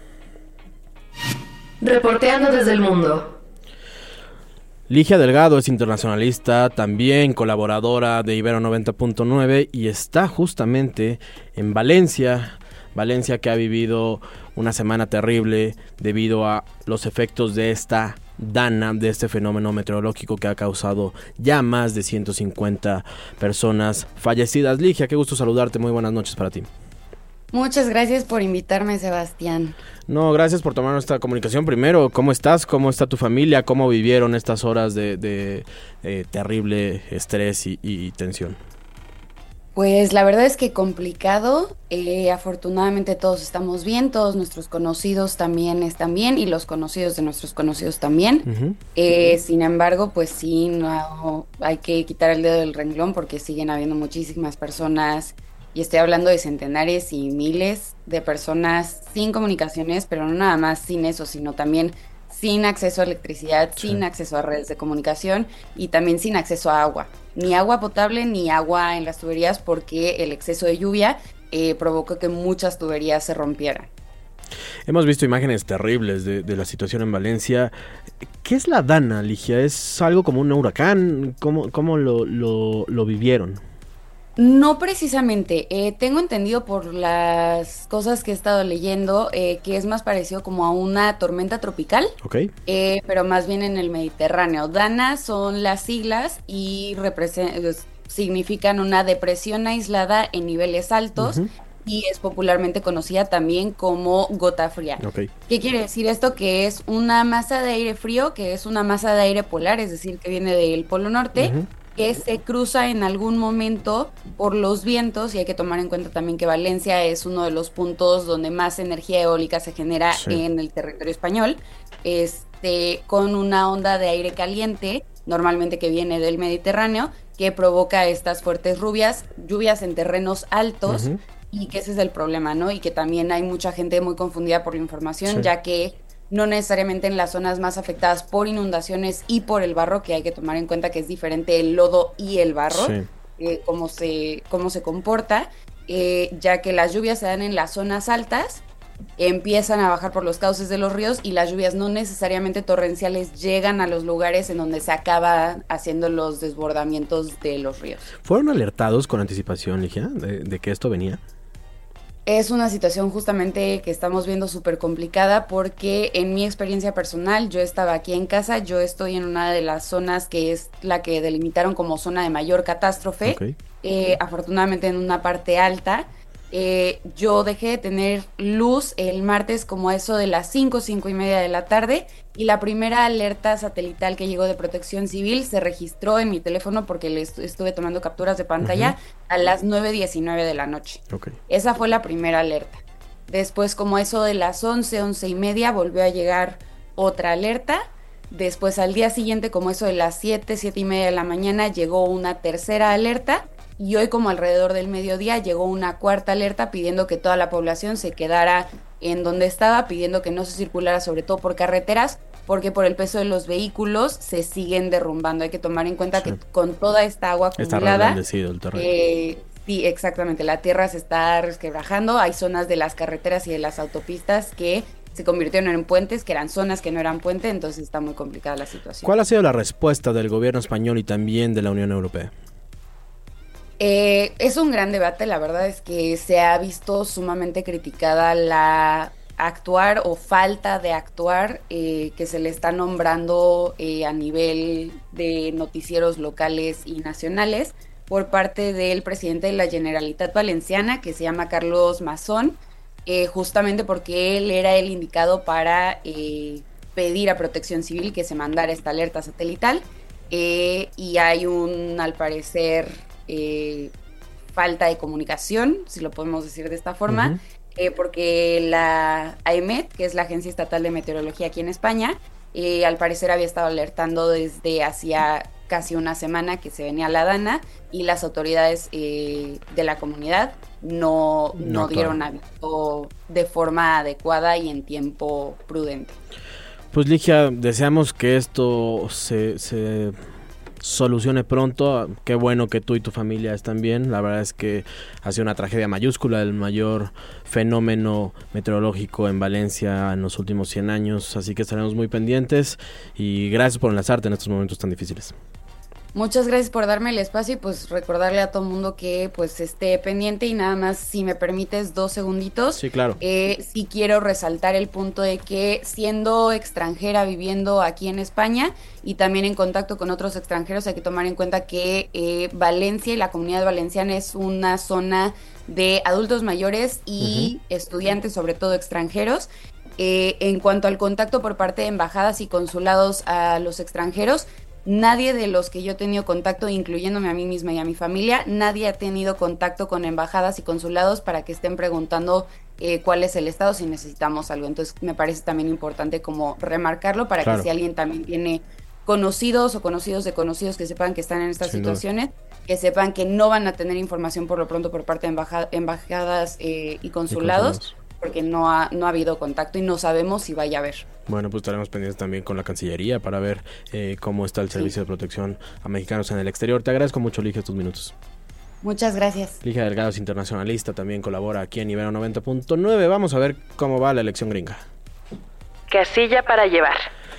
Reporteando desde el mundo. Ligia Delgado es internacionalista, también colaboradora de Ibero noventa punto nueve y está justamente en Valencia, Valencia que ha vivido una semana terrible debido a los efectos de esta dana, de este fenómeno meteorológico que ha causado ya más de ciento cincuenta personas fallecidas. Ligia, qué gusto saludarte, muy buenas noches para ti. Muchas gracias por invitarme, Sebastián. No, gracias por tomar nuestra comunicación. Primero, ¿cómo estás? ¿Cómo está tu familia? ¿Cómo vivieron estas horas de, de eh, terrible estrés y, y tensión? Pues la verdad es que complicado. Eh, afortunadamente todos estamos bien, todos nuestros conocidos también están bien y los conocidos de nuestros conocidos también. Uh-huh. Eh, sin embargo, pues sí, no hay que quitar el dedo del renglón porque siguen habiendo muchísimas personas. Y estoy hablando de centenares y miles de personas sin comunicaciones, pero no nada más sin eso, sino también sin acceso a electricidad, sí. sin acceso a redes de comunicación y también sin acceso a agua. Ni agua potable ni agua en las tuberías porque el exceso de lluvia eh, provocó que muchas tuberías se rompieran. Hemos visto imágenes terribles de, de la situación en Valencia. ¿Qué es la dana, Ligia? ¿Es algo como un huracán? ¿Cómo, cómo lo, lo, lo vivieron? No precisamente, eh, tengo entendido por las cosas que he estado leyendo eh, que es más parecido como a una tormenta tropical, okay. eh, pero más bien en el Mediterráneo. Dana son las siglas y represen- significan una depresión aislada en niveles altos uh-huh. y es popularmente conocida también como gota fría. Okay. ¿Qué quiere decir esto? Que es una masa de aire frío, que es una masa de aire polar, es decir, que viene del Polo Norte, uh-huh. que se cruza en algún momento por los vientos, y hay que tomar en cuenta también que Valencia es uno de los puntos donde más energía eólica se genera sí. en el territorio español, este, con una onda de aire caliente, normalmente que viene del Mediterráneo, que provoca estas fuertes lluvias, lluvias en terrenos altos, uh-huh. y que ese es el problema, ¿no? Y que también hay mucha gente muy confundida por la información, sí. ya que no necesariamente en las zonas más afectadas por inundaciones y por el barro, que hay que tomar en cuenta que es diferente el lodo y el barro, sí. eh, cómo se, cómo se comporta, eh, ya que las lluvias se dan en las zonas altas, empiezan a bajar por los cauces de los ríos y las lluvias no necesariamente torrenciales llegan a los lugares en donde se acaban haciendo los desbordamientos de los ríos. ¿Fueron alertados con anticipación, Ligia, de, de que esto venía? Es una situación justamente que estamos viendo súper complicada porque en mi experiencia personal, yo estaba aquí en casa, yo estoy en una de las zonas que es la que delimitaron como zona de mayor catástrofe, okay. eh, afortunadamente en una parte alta. Eh, yo dejé de tener luz el martes como a eso de las cinco, cinco y media de la tarde y la primera alerta satelital que llegó de Protección Civil se registró en mi teléfono porque le est- estuve tomando capturas de pantalla uh-huh. a las nueve diecinueve de la noche. Okay. Esa fue la primera alerta. Después como eso de las once, once y media volvió a llegar otra alerta. Después al día siguiente como eso de las siete, siete y media de la mañana llegó una tercera alerta. Y hoy como alrededor del mediodía llegó una cuarta alerta pidiendo que toda la población se quedara en donde estaba, pidiendo que no se circulara sobre todo por carreteras, porque por el peso de los vehículos se siguen derrumbando. Hay que tomar en cuenta sí. que con toda esta agua acumulada... Está reblandecido el terreno. Eh, sí, exactamente, la tierra se está resquebrajando, hay zonas de las carreteras y de las autopistas que se convirtieron en puentes, que eran zonas que no eran puente, entonces está muy complicada la situación. ¿Cuál ha sido la respuesta del gobierno español y también de la Unión Europea? Eh, es un gran debate, la verdad es que se ha visto sumamente criticada la actuar o falta de actuar eh, que se le está nombrando eh, a nivel de noticieros locales y nacionales por parte del presidente de la Generalitat Valenciana, que se llama Carlos Mazón, eh, justamente porque él era el indicado para eh, pedir a Protección Civil que se mandara esta alerta satelital eh, y hay un, al parecer... Eh, falta de comunicación, si lo podemos decir de esta forma, uh-huh. eh, porque la AEMET, que es la Agencia Estatal de Meteorología aquí en España, eh, al parecer había estado alertando desde hacía casi una semana que se venía la Dana y las autoridades eh, de la comunidad no, no, no dieron claro. aviso de forma adecuada y en tiempo prudente. Pues Ligia, deseamos que esto se... se... solucione pronto. Qué bueno que tú y tu familia están bien. La verdad es que ha sido una tragedia mayúscula, el mayor fenómeno meteorológico en Valencia en los últimos cien años, así que estaremos muy pendientes y gracias por enlazarte en estos momentos tan difíciles. Muchas gracias por darme el espacio y pues recordarle a todo el mundo que pues esté pendiente y nada más, si me permites dos segunditos. Sí, claro. Eh, sí quiero resaltar el punto de que siendo extranjera viviendo aquí en España y también en contacto con otros extranjeros hay que tomar en cuenta que eh, Valencia y la comunidad valenciana es una zona de adultos mayores y uh-huh. estudiantes, sobre todo extranjeros. Eh, en cuanto al contacto por parte de embajadas y consulados a los extranjeros, nadie de los que yo he tenido contacto, incluyéndome a mí misma y a mi familia, nadie ha tenido contacto con embajadas y consulados para que estén preguntando eh, cuál es el estado, si necesitamos algo. Entonces me parece también importante como remarcarlo para claro. que si alguien también tiene conocidos o conocidos de conocidos que sepan que están en estas Sin situaciones, duda. que sepan que no van a tener información por lo pronto por parte de embajada, embajadas eh, y consulados. Y consulados. Porque no ha, no ha habido contacto y no sabemos si vaya a haber. Bueno, pues estaremos pendientes también con la Cancillería para ver eh, cómo está el servicio sí. de protección a mexicanos en el exterior. Te agradezco mucho, Ligia, estos minutos. Muchas gracias. Ligia Delgado es internacionalista, también colabora aquí en Ibero noventa punto nueve. Vamos a ver cómo va la elección gringa. Casilla para llevar.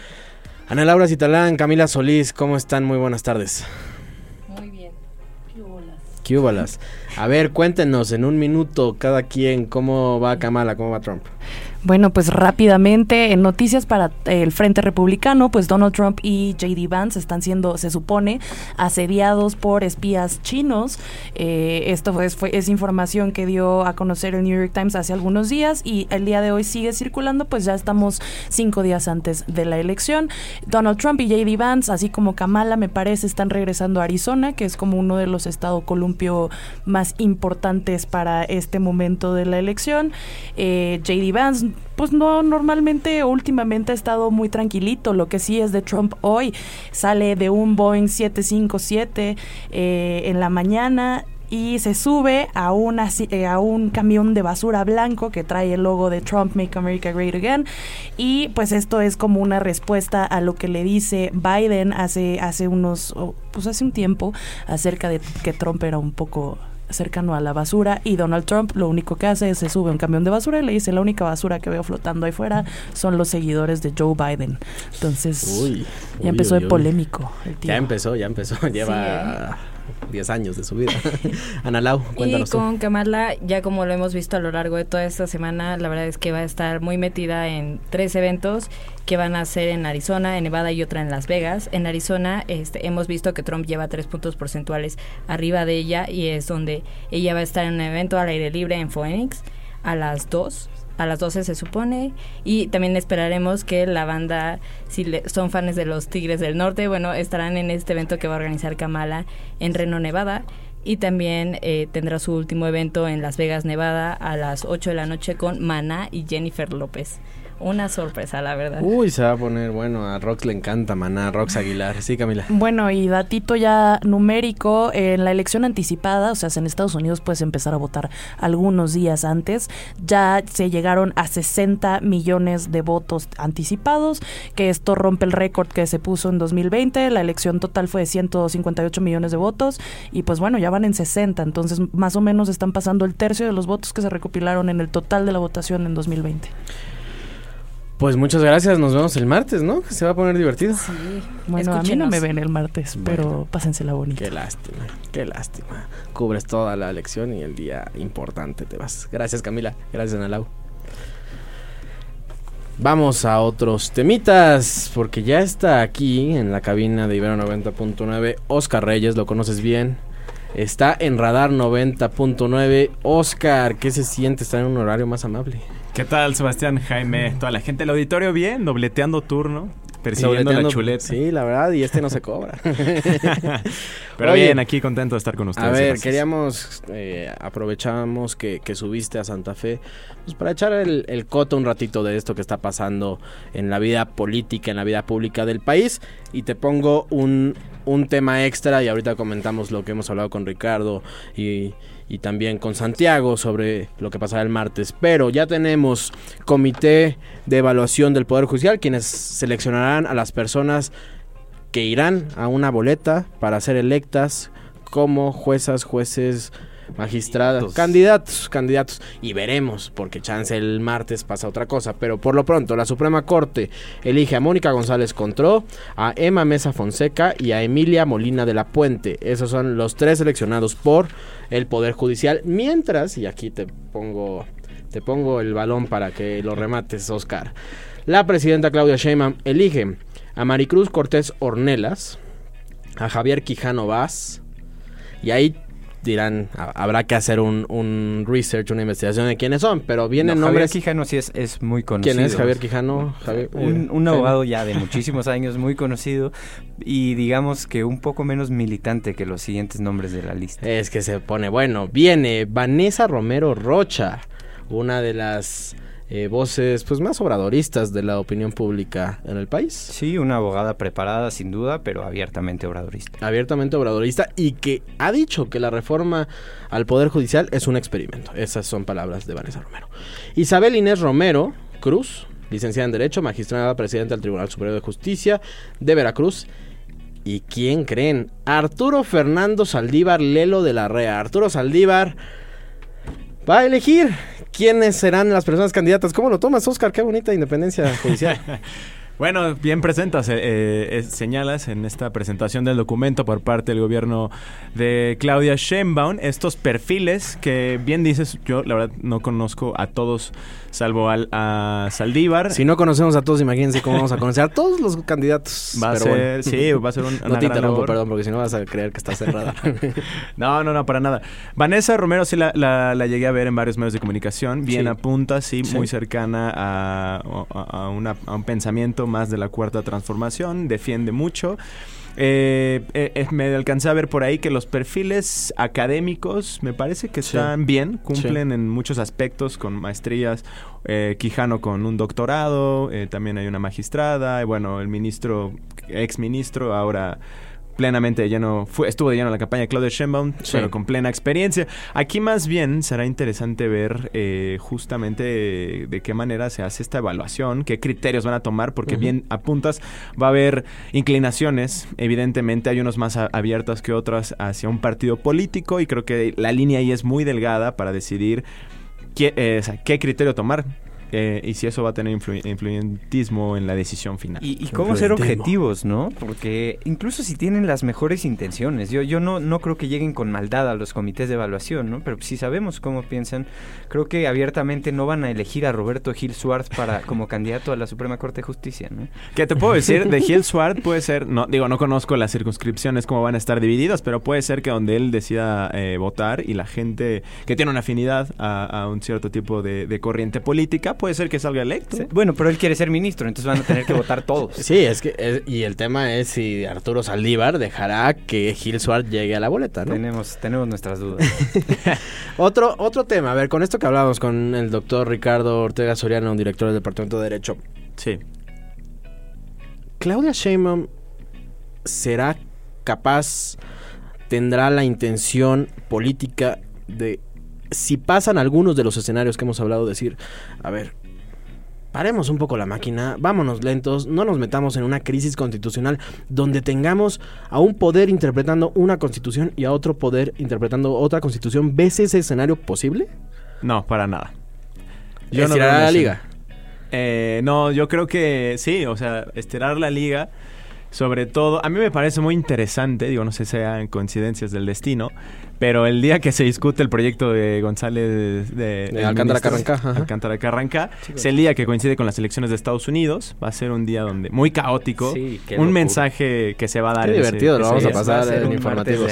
Ana Laura Citalán, Camila Solís, ¿cómo están? Muy buenas tardes. Muy bien. ¿Qué hubalas? A ver, cuéntenos en un minuto cada quien cómo va Kamala, cómo va Trump. Bueno, pues rápidamente, en noticias para el Frente Republicano, pues Donald Trump y J D Vance están siendo, se supone, asediados por espías chinos. Eh, esto fue, fue, es información que dio a conocer el New York Times hace algunos días y el día de hoy sigue circulando, pues ya estamos cinco días antes de la elección. Donald Trump y J D Vance, así como Kamala, me parece, están regresando a Arizona, que es como uno de los estados columpio más importantes para este momento de la elección. Eh, J D Vance, pues no, normalmente últimamente ha estado muy tranquilito. Lo que sí es de Trump hoy, sale de un Boeing siete cinco siete eh, en la mañana y se sube a, una, eh, a un camión de basura blanco que trae el logo de Trump Make America Great Again, y pues esto es como una respuesta a lo que le dice Biden hace, hace unos, oh, pues hace un tiempo, acerca de que Trump era un poco cercano a la basura, y Donald Trump lo único que hace es se sube a un camión de basura y le dice: la única basura que veo flotando ahí fuera son los seguidores de Joe Biden. Entonces uy, ya uy, empezó uy, de uy. polémico el tío. Ya empezó, ya empezó, lleva Sí, diez años de su vida. Ana Lau, cuéntanos Y tú. con Kamala, ya como lo hemos visto a lo largo de toda esta semana, la verdad es que va a estar muy metida en tres eventos que van a ser en Arizona, en Nevada y otra en Las Vegas. En Arizona este, hemos visto que Trump lleva tres puntos porcentuales arriba de ella, y es donde ella va a estar en un evento al aire libre en Phoenix a las dos. A las doce se supone, y también esperaremos que la banda, si le, son fans de los Tigres del Norte, bueno, estarán en este evento que va a organizar Kamala en Reno, Nevada, y también eh, tendrá su último evento en Las Vegas, Nevada, a las ocho de la noche con Maná y Jennifer López. Una sorpresa, la verdad. Uy, se va a poner, bueno, a Rox le encanta Maná, Rox Aguilar. Sí, Camila. Bueno, y datito ya numérico, en la elección anticipada, o sea, en Estados Unidos puedes empezar a votar algunos días antes, ya se llegaron a sesenta millones de votos anticipados, que esto rompe el récord que se puso en dos mil veinte, la elección total fue de ciento cincuenta y ocho millones de votos, y pues bueno, ya van en sesenta, entonces más o menos están pasando el tercio de los votos que se recopilaron en el total de la votación en dos mil veinte. Pues muchas gracias, nos vemos el martes, ¿no? Que se va a poner divertido. Sí, bueno, escúchenos. A mí no me ven el martes, Bueno, pero pásensela bonita. Qué lástima, qué lástima. Cubres toda la lección y el día importante te vas. Gracias, Camila. Gracias, Ana Lau. Vamos a otros temitas, porque ya está aquí en la cabina de Ibero noventa punto nueve Oscar Reyes, lo conoces bien. Está en Radar noventa punto nueve. Oscar, ¿qué se siente estar en un horario más amable? ¿Qué tal, Sebastián, Jaime? Toda la gente del auditorio, bien, dobleteando turno, persiguiendo la chuleta. Sí, la verdad, y este no se cobra. Pero Oye, bien, aquí contento de estar con ustedes. A ver, gracias. queríamos, eh, aprovechamos que, que subiste a Santa Fe, pues para echar el, el coto un ratito de esto que está pasando en la vida política, en la vida pública del país, y te pongo un, un tema extra, y ahorita comentamos lo que hemos hablado con Ricardo y... y también con Santiago sobre lo que pasará el martes. Pero ya tenemos comité de evaluación del Poder Judicial, quienes seleccionarán a las personas que irán a una boleta para ser electas como juezas, jueces, magistradas, candidatos, candidatos, y veremos, porque chance el martes pasa otra cosa, pero por lo pronto la Suprema Corte elige a Mónica González Contró, a Emma Mesa Fonseca y a Emilia Molina de la Puente. Esos son los tres seleccionados por el Poder Judicial, mientras, y aquí te pongo, te pongo el balón para que lo remates, Oscar, la presidenta Claudia Sheinbaum elige a Maricruz Cortés Ornelas, a Javier Quijano Vaz, y ahí dirán, habrá que hacer un, un research, una investigación de quiénes son, pero vienen no, nombres... Javier Quijano sí es, es muy conocido. ¿Quién es Javier Quijano? Javier, un, un eh, abogado ya de muchísimos años, muy conocido, y digamos que un poco menos militante que los siguientes nombres de la lista. Es que se pone bueno. Viene Vanessa Romero Rocha, una de las... Eh, voces pues más obradoristas de la opinión pública en el país. Sí, una abogada preparada sin duda, pero abiertamente obradorista. Abiertamente obradorista, y que ha dicho que la reforma al Poder Judicial es un experimento. Esas son palabras de Vanessa Romero. Isabel Inés Romero Cruz, licenciada en Derecho, magistrada presidenta del Tribunal Superior de Justicia de Veracruz. ¿Y quién creen? Arturo Fernando Saldívar Lelo de la Rea. Arturo Saldívar va a elegir quiénes serán las personas candidatas. ¿Cómo lo tomas, Oscar? Qué bonita independencia judicial. Bueno, bien presentas, eh, eh, señalas en esta presentación del documento por parte del gobierno de Claudia Sheinbaum estos perfiles que bien dices, yo la verdad no conozco a todos salvo al, a Saldívar. Si no conocemos a todos, imagínense cómo vamos a conocer a todos los candidatos. Va a Pero ser, bueno. sí, va a ser un, no una te gran interrumpo, labor. perdón, porque si no vas a creer que estás cerrada. No, no, no, para nada. Vanessa Romero sí la, la, la llegué a ver en varios medios de comunicación, bien Sí. apunta, sí, Sí. muy cercana a, a, a, una, a un pensamiento más de la cuarta transformación, defiende mucho. Eh, eh, me alcancé a ver por ahí que los perfiles académicos me parece que Sí. están bien, cumplen Sí. en muchos aspectos con maestrías, eh, Quijano con un doctorado, eh, también hay una magistrada, y bueno, el ministro, ex ministro, ahora plenamente de lleno, fue, estuvo de lleno en la campaña de Claudia Sheinbaum, sí. pero con plena experiencia. Aquí más bien será interesante ver eh, justamente de, de qué manera se hace esta evaluación, qué criterios van a tomar, porque uh-huh. bien apuntas, va a haber inclinaciones, evidentemente hay unos más a, abiertas que otras hacia un partido político, y creo que la línea ahí es muy delgada para decidir qué, eh, o sea, qué criterio tomar. Eh, y si eso va a tener influ- influyentismo en la decisión final. Y, y cómo ser objetivos, ¿no? Porque incluso si tienen las mejores intenciones, yo yo no no creo que lleguen con maldad a los comités de evaluación, ¿no? Pero si sabemos cómo piensan, creo que abiertamente no van a elegir a Roberto Gil Suárez para como candidato a la Suprema Corte de Justicia, ¿no? ¿Qué te puedo decir? De Gil Suárez puede ser, no digo, no conozco las circunscripciones cómo van a estar divididas, pero puede ser que donde él decida eh, votar y la gente que tiene una afinidad a, a un cierto tipo de, de corriente política, puede ser que salga electo. Sí. Bueno, pero él quiere ser ministro, entonces van a tener que votar todos. Sí, es que es, y el tema es si Arturo Saldívar dejará que Gil Suárez llegue a la boleta, ¿no? Tenemos, tenemos nuestras dudas. otro, otro tema, a ver, con esto que hablamos con el doctor Ricardo Ortega Soriano, director del Departamento de Derecho. Sí. ¿Claudia Sheinbaum será capaz, tendrá la intención política de, si pasan algunos de los escenarios que hemos hablado, decir, a ver, paremos un poco la máquina, vámonos lentos, no nos metamos en una crisis constitucional donde tengamos a un poder interpretando una constitución y a otro poder interpretando otra constitución? ¿Ves ese escenario posible? No, para nada. Yo ¿Estirar no la liga? Eh, no, yo creo que sí, o sea, estirar la liga, sobre todo, a mí me parece muy interesante, digo, no sé si sean coincidencias del destino, pero el día que se discute el proyecto de González de, de Alcántara Carrancá, Alcántara Carrancá, sí, es el día que coincide con las elecciones de Estados Unidos. Va a ser un día donde muy caótico, sí, un locura. mensaje que se va a dar. Qué divertido, ese, lo vamos a pasar a en informativos.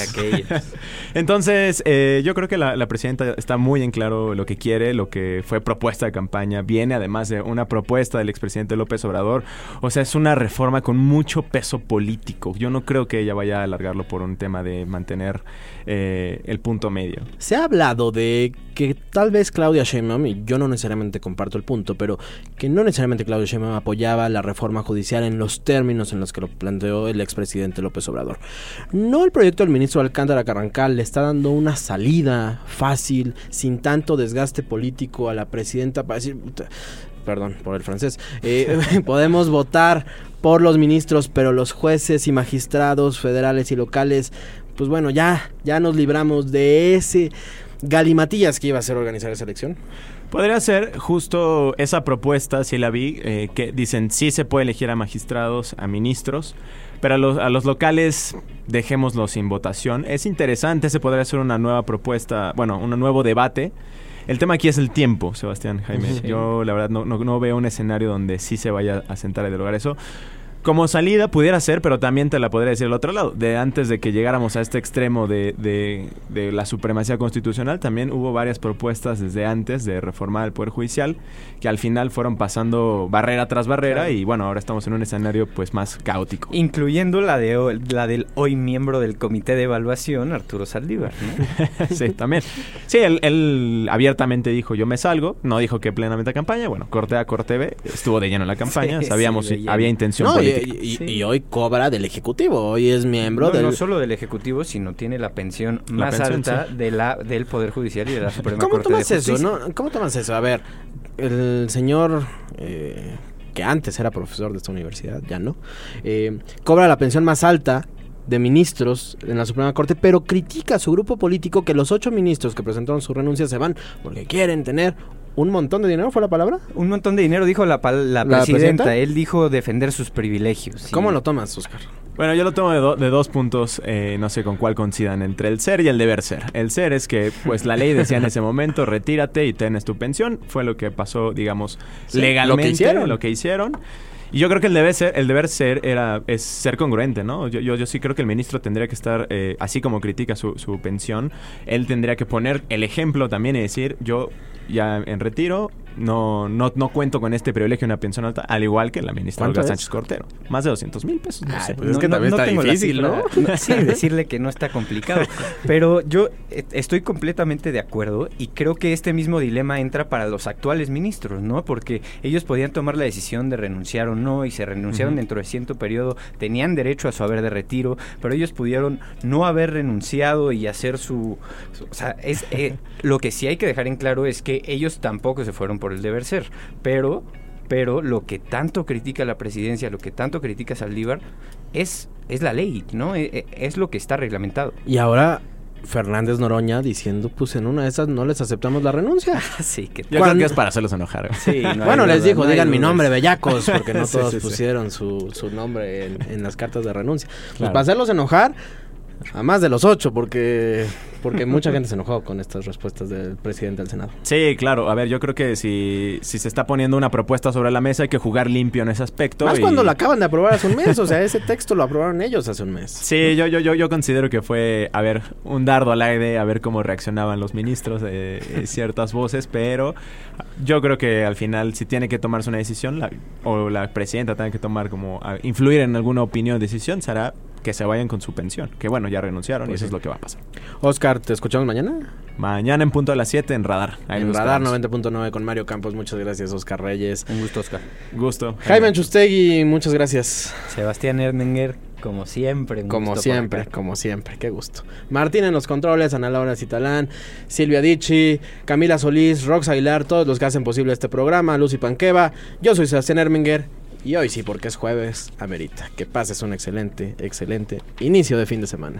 Entonces, eh, yo creo que la, la presidenta está muy en claro lo que quiere, lo que fue propuesta de campaña. Viene además de una propuesta del expresidente López Obrador. O sea, es una reforma con mucho peso político. Yo no creo que ella vaya a alargarlo por un tema de mantener eh, el punto medio. Se ha hablado de que tal vez Claudia Sheinbaum, y yo no necesariamente comparto el punto, pero que no necesariamente Claudia Sheinbaum apoyaba la reforma judicial en los términos en los que lo planteó el expresidente López Obrador. ¿No el proyecto del ministro Alcántara Carrancá le está dando una salida fácil, sin tanto desgaste político a la presidenta para decir, perdón por el francés, eh, podemos votar por los ministros, pero los jueces y magistrados federales y locales, pues bueno, ya, ya nos libramos de ese galimatías que iba a ser organizar esa elección? Podría ser justo esa propuesta, si la vi, eh, que dicen sí se puede elegir a magistrados, a ministros, pero a los, a los locales dejémoslos sin votación. Es interesante, se podría hacer una nueva propuesta, bueno, un nuevo debate. El tema aquí es el tiempo, Sebastián, Jaime. Sí. Yo, la verdad, no, no, no veo un escenario donde sí se vaya a sentar a dialogar eso. Como salida pudiera ser, pero también te la podría decir al otro lado. De antes de que llegáramos a este extremo de, de, de la supremacía constitucional, también hubo varias propuestas desde antes de reformar el Poder Judicial, que al final fueron pasando barrera tras barrera, claro. Y bueno, ahora estamos en un escenario pues más caótico. Incluyendo la de la del hoy miembro del Comité de Evaluación, Arturo Saldívar, ¿no? Sí, también. Sí, él, él abiertamente dijo, yo me salgo, no dijo que plenamente a campaña, bueno, corte A, corte B, estuvo de lleno en la campaña, sí, sabíamos sí, había intención no, política. Y, y, sí. y hoy cobra del Ejecutivo, hoy es miembro no, del... No solo del Ejecutivo, sino tiene la pensión la más pensión, alta sí. de la del Poder Judicial y de la Suprema ¿Cómo Corte de tomas Justicia. eso? ¿no? ¿Cómo tomas eso? A ver, el señor... Eh, que antes era profesor de esta universidad, ya no, eh, cobra la pensión más alta de ministros en la Suprema Corte, pero critica a su grupo político que los ocho ministros que presentaron su renuncia se van porque quieren tener un montón de dinero, ¿fue la palabra? Un montón de dinero, dijo la, la, la presidenta. presidenta. Él dijo defender sus privilegios. ¿Cómo sí. lo tomas, Oscar? Bueno, yo lo tomo de, do, de dos puntos, eh, no sé con cuál coincidan, entre el ser y el deber ser. El ser es que, pues, la ley decía en ese momento, retírate y tienes tu pensión. Fue lo que pasó, digamos, sí, legalmente. Lo que hicieron. Lo que hicieron. Y yo creo que el deber ser, el deber ser era, es ser congruente, ¿no? Yo, yo, yo sí creo que el ministro tendría que estar, eh, así como critica su, su pensión, él tendría que poner el ejemplo también y decir, yo ya en retiro, no, no, no cuento con este privilegio de una pensión alta, al igual que la ministra Olga es? Sánchez Cordero. Más de doscientos mil pesos. No Ay, sé. Pues es que también está tengo la difícil, cifra. ¿no? Sí, decirle que no está complicado. Pero yo eh, estoy completamente de acuerdo y creo que este mismo dilema entra para los actuales ministros, ¿no? Porque ellos podían tomar la decisión de renunciar o no y se renunciaron uh-huh. dentro de cierto periodo, tenían derecho a su haber de retiro, pero ellos pudieron no haber renunciado y hacer su... su o sea, es, eh, lo que sí hay que dejar en claro es que ellos tampoco se fueron por el deber ser, pero, pero lo que tanto critica la presidencia, lo que tanto critica Saldívar, es, es la ley, ¿no? Es, es lo que está reglamentado. Y ahora Fernández Noroña diciendo, pues en una de esas no les aceptamos la renuncia. Sí, que yo creo que es para hacerlos enojar. Sí, no bueno, les duda, dijo, no digan mi dudas. nombre, bellacos, porque no Sí, todos sí, sí. pusieron su, su nombre en, en las cartas de renuncia. Pues Claro. para hacerlos enojar, a más de los ocho, porque porque mucha gente se enojó con estas respuestas del presidente del Senado. Sí, claro. A ver, yo creo que si, si se está poniendo una propuesta sobre la mesa, hay que jugar limpio en ese aspecto. Más y... cuando lo acaban de aprobar hace un mes, o sea, ese texto lo aprobaron ellos hace un mes. Sí, yo, yo, yo, yo considero que fue, a ver, un dardo al aire, a ver cómo reaccionaban los ministros de eh, ciertas voces, pero yo creo que al final, si tiene que tomarse una decisión, la, o la presidenta tiene que tomar como, a, influir en alguna opinión o decisión, será que se vayan con su pensión. Que bueno, ya renunciaron pues y eso sí. es lo que va a pasar. Oscar, ¿te escuchamos mañana? Mañana en punto a las siete en Radar. Ahí en Radar noventa punto nueve con Mario Campos. Muchas gracias, Oscar Reyes. Un gusto, Oscar. Gusto. Jaime Anchustegui, muchas gracias. Sebastián Erninger, como siempre. Un como gusto siempre, como siempre. Qué gusto. Martín en los controles, Ana Laura Citalán, Silvia Dichi, Camila Solís, Rox Aguilar, todos los que hacen posible este programa, Lucy Panqueva. Yo soy Sebastián Erninger. Y hoy sí, porque es jueves, amerita. Que pases un excelente, excelente inicio de fin de semana.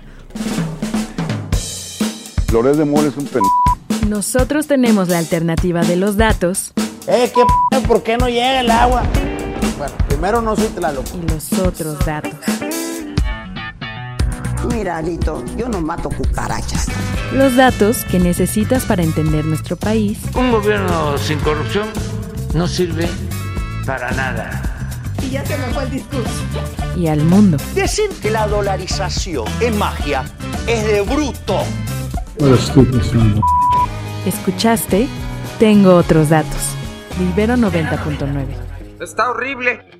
Flores de Mora es un pen... Nosotros tenemos la alternativa de los datos. Eh, ¿qué p***? ¿Por qué no llega el agua? Bueno, primero no soy Tlaloc. Y los otros datos. Mira, Alito, yo no mato cucarachas. Los datos que necesitas para entender nuestro país. Un gobierno sin corrupción no sirve para nada. Y ya se me fue el discurso. Y al mundo. Decir que la dolarización es magia es de bruto. What a stupid son. ¿Escuchaste? Tengo otros datos. Ibero noventa punto nueve. Está horrible.